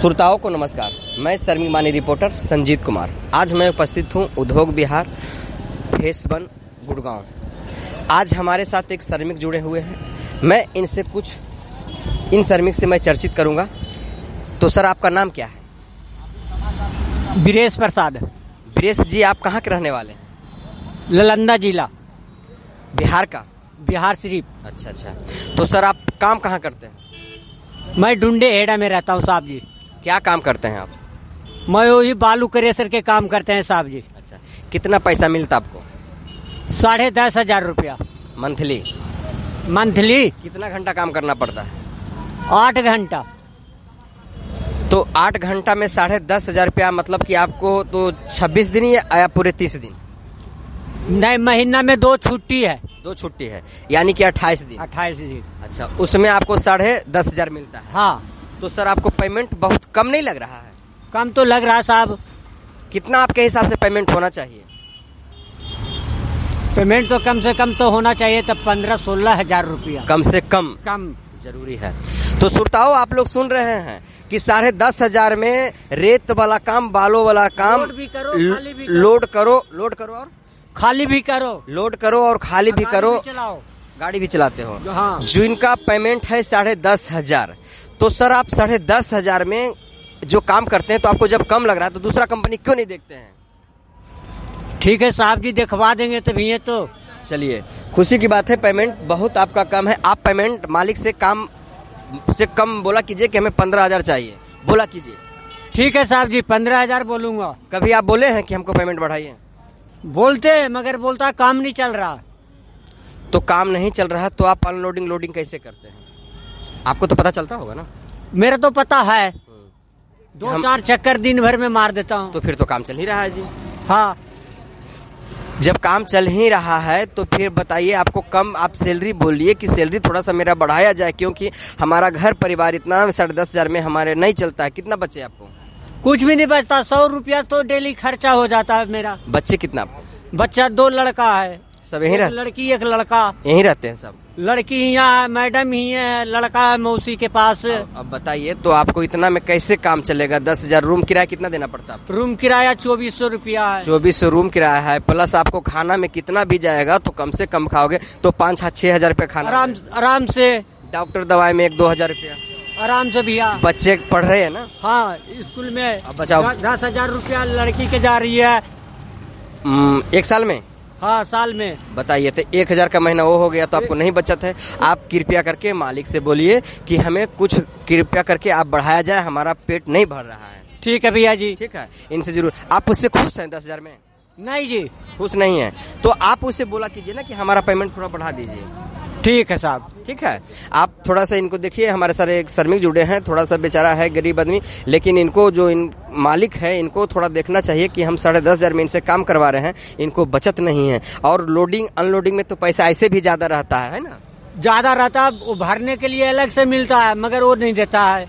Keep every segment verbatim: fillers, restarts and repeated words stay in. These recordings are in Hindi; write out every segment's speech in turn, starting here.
श्रोताओं को नमस्कार, मैं श्रमिक बानी रिपोर्टर संजीत कुमार। आज मैं उपस्थित हूं उद्योग विहार फेस वन गुड़गांव। आज हमारे साथ एक श्रमिक जुड़े हुए हैं। मैं इनसे कुछ इन श्रमिक से मैं चर्चित करूंगा। तो सर, आपका नाम क्या है? बीरेश प्रसाद। बीरेश जी, आप कहाँ के रहने वाले हैं? नालंदा जिला, बिहार का? बिहार शरीफ। अच्छा अच्छा। तो सर, आप काम कहाँ करते हैं? मैं डुंडे हेड़ा में रहता हूँ साहब जी। क्या काम करते हैं आप? मैं वही बालू क्रेशर के काम करते हैं साहब जी। अच्छा, कितना पैसा मिलता आपको? साढ़े दस हजार रुपया मंथली। मंथली। कितना घंटा काम करना पड़ता है? आठ घंटा। तो आठ घंटा में साढ़े दस हजार रुपया, मतलब कि आपको तो छब्बीस दिन या पूरे तीस दिन? नहीं, महीना में दो छुट्टी है। दो छुट्टी है, यानी कि अट्ठाईस दिन। अट्ठाईस दिन। अच्छा, उसमें आपको साढ़े दस हजार मिलता है। हाँ। तो सर, आपको पेमेंट बहुत कम नहीं लग रहा है? कम तो लग रहा है साहब। कितना आपके हिसाब से पेमेंट होना चाहिए? पेमेंट तो कम से कम तो होना चाहिए तब पंद्रह सोलह हजार रुपया। कम से कम कम जरूरी है। तो श्रोताओं, आप लोग सुन रहे हैं कि साढ़े दस हजार में रेत वाला काम, बालों वाला काम, लोड भी करो, खाली भी करो। लोड करो लोड करो और खाली भी करो। लोड करो और खाली भी करो। भी चलाओ। गाड़ी भी चलाते हो। हाँ। जो इनका पेमेंट है साढ़े दस हजार। तो सर, आप साढ़े दस हजार में जो काम करते हैं, तो आपको जब कम लग रहा है तो दूसरा कंपनी क्यों नहीं देखते हैं? ठीक है साहब जी, दिखवा देंगे तभी। ये तो चलिए, खुशी की बात है, पेमेंट बहुत आपका कम है। आप पेमेंट मालिक से काम से कम बोला कीजिए कि हमें पंद्रह हजार चाहिए, बोला कीजिए। ठीक है साहब जी, पंद्रह हजार बोलूंगा। कभी आप बोले हैं कि हमको पेमेंट बढ़ाइए? बोलते हैं, मगर बोलता काम नहीं चल रहा। तो काम नहीं चल रहा तो आप अनलोडिंग लोडिंग कैसे करते हैं? आपको तो पता चलता होगा ना? मेरा तो पता है, दो हम... चार चक्कर दिन भर में मार देता हूँ। तो फिर तो काम चल ही रहा है जी। हाँ। जब काम चल ही रहा है तो फिर बताइए, आपको कम आप सैलरी बोलिए कि सैलरी थोड़ा सा मेरा बढ़ाया जाए, क्योंकि हमारा घर परिवार इतना साढ़े दस हजार में हमारे नहीं चलता है। कितना बच्चे आपको? कुछ भी नहीं बचता, सौ रुपया तो डेली खर्चा हो जाता है मेरा। बच्चे कितना आपको? बच्चा दो लड़का है। सब यहीं रहते? लड़की एक लड़का। यहीं रहते हैं सब? लड़की यहाँ, मैडम ही है, लड़का है मौसी के पास। अब बताइए, तो आपको इतना में कैसे काम चलेगा? दस हजार रूम किराया कितना देना पड़ता है? रूम किराया चौबीस सौ रुपया है। चौबीस सौ रूम किराया है, प्लस आपको खाना में कितना भी जाएगा तो कम से कम खाओगे तो पाँच छह हजार रुपया खाना। आराम आराम से। डॉक्टर दवाई में एक दो हजार रुपया आराम से भैया। बच्चे पढ़ रहे हैं ना? हाँ, स्कूल में। अब बचाओ। दस हजार रुपया लड़की के जा रही है एक साल में। हाँ, साल में। बताइए, तो एक हजार का महीना वो हो गया, तो आपको नहीं बचत है। आप कृपया करके मालिक से बोलिए कि हमें कुछ कृपया करके आप बढ़ाया जाए, हमारा पेट नहीं भर रहा है। ठीक है भैया जी। ठीक है, इनसे जरूर। आप उससे खुश हैं दस हजार में? नहीं जी, खुश नहीं है। तो आप उससे बोला कीजिए ना कि हमारा पेमेंट थोड़ा बढ़ा दीजिए। ठीक है साहब। ठीक है, आप थोड़ा सा इनको देखिए। हमारे सारे एक श्रमिक जुड़े हैं, थोड़ा सा बेचारा है गरीब आदमी, लेकिन इनको जो इन मालिक है इनको थोड़ा देखना चाहिए कि हम साढ़े दस हजार में इनसे काम करवा रहे हैं, इनको बचत नहीं है। और लोडिंग अनलोडिंग में तो पैसा ऐसे भी ज्यादा रहता है, है ना? ज्यादा रहता है, वो भरने के लिए अलग से मिलता है, मगर वो नहीं देता है।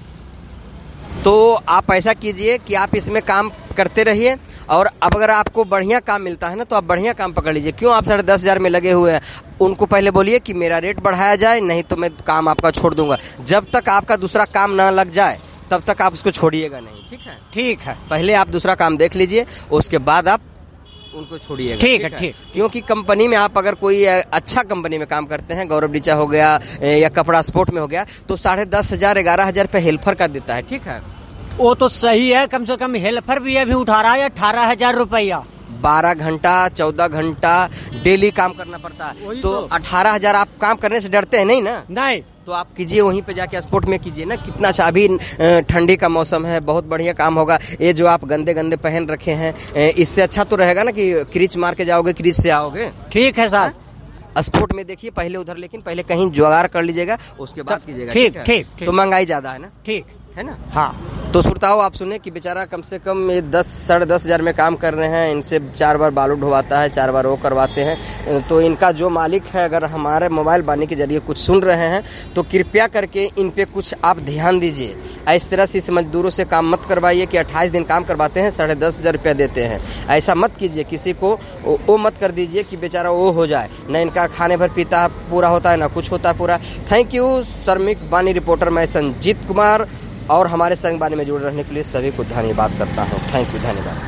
तो आप ऐसा कीजिए कि आप इसमें काम करते रहिए, और अब अगर आपको बढ़िया काम मिलता है ना तो आप बढ़िया काम पकड़ लीजिए। क्यों आप साढ़े दस हजार में लगे हुए हैं? उनको पहले बोलिए कि मेरा रेट बढ़ाया जाए, नहीं तो मैं काम आपका छोड़ दूंगा। जब तक आपका दूसरा काम ना लग जाए तब तक आप उसको छोड़िएगा नहीं। ठीक है? ठीक है। पहले आप दूसरा काम देख लीजिए, उसके बाद आप उनको छोड़िएगा। ठीक है, ठीक। क्योंकि कंपनी में आप अगर कोई अच्छा कंपनी में काम करते हैं, गौरव रीचा हो गया या कपड़ा स्पोर्ट में हो गया, तो साढ़े दस हजार ग्यारह हजार रुपये हेल्पर का देता है। ठीक है? वो तो सही है, कम से कम हेल्पर भी अभी उठा रहा है अठारह हजार रुपया। बारह घंटा चौदह घंटा डेली काम करना पड़ता है, तो, तो अठारह हजार आप काम करने से डरते हैं नहीं ना? नहीं। तो आप कीजिए, वहीं पे जाके स्पोर्ट में कीजिए ना। कितना अच्छा, अभी ठंडी का मौसम है, बहुत बढ़िया काम होगा। ये जो आप गंदे गंदे पहन रखे हैं, इससे अच्छा तो रहेगा ना कि क्रीच मार के जाओगे, क्रीच से आओगे। ठीक है साहब। स्पोर्ट में देखिए पहले उधर, लेकिन पहले कहीं जुगाड़ कर लीजिएगा, उसके बाद कीजिएगा। ठीक ठीक। तो महंगाई ज्यादा है ना? ठीक है ना? हाँ। तो श्रोताओं, आप सुने कि बेचारा कम से कम ये दस साढ़े दस हजार में काम कर रहे हैं, इनसे चार बार बालू ढोवाता है, चार बार वो करवाते हैं। तो इनका जो मालिक है, अगर हमारे मोबाइल बानी के जरिए कुछ सुन रहे हैं तो कृपया करके इन पे कुछ आप ध्यान दीजिए। इस तरह से इस मजदूरों से काम मत करवाइए कि अट्ठाईस दिन काम करवाते हैं, साढ़े दस हजार रुपया देते हैं। ऐसा मत कीजिए, किसी को वो मत कर दीजिए कि बेचारा वो हो जाए। न इनका खाने भर पीता पूरा होता है, ना कुछ होता पूरा। Thank you. Shramik Bani reporter मैं संजीत कुमार, और हमारे संग बानी में जुड़े रहने के लिए सभी को धन्यवाद करता हूँ। थैंक यू, धन्यवाद।